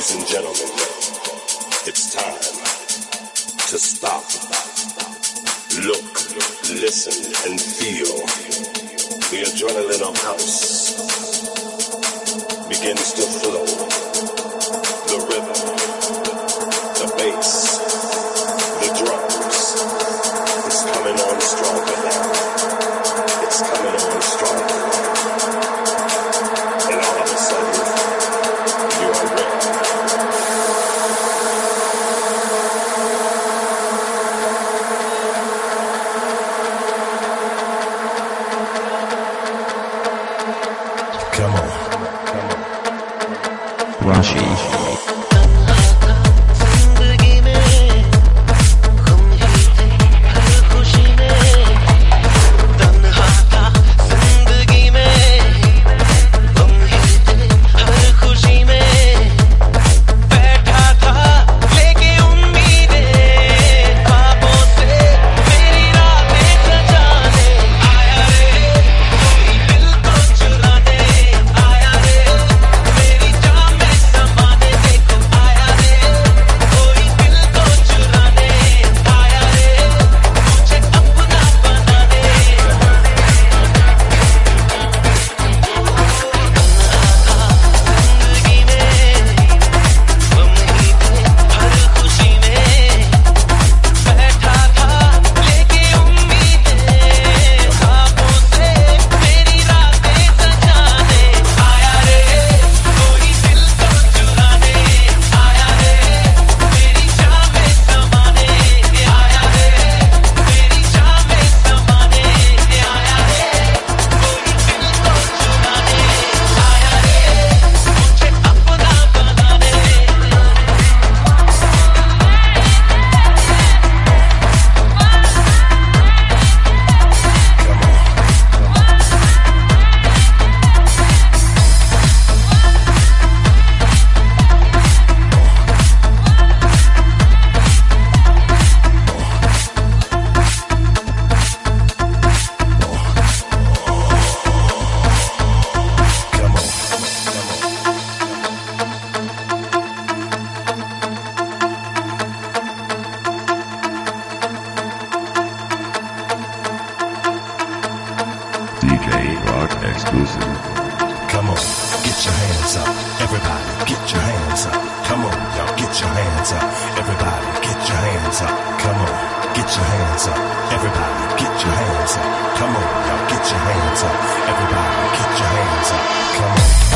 Ladies and gentlemen, it's time to stop, look, listen, and feel. The adrenaline of house begins to flow. The rhythm, the bass, the drums. It's coming on stronger now. It's coming on stronger. And all of a sudden, you are ready. Come on. Rashi. DJ Rock exclusive. Come on, get your hands up. Everybody, get your hands up. Come on, y'all, get your hands up. Everybody, get your hands up. Come on, get your hands up. Everybody, get your hands up. Come on, y'all, get your hands up. Everybody, get your hands up. Come on.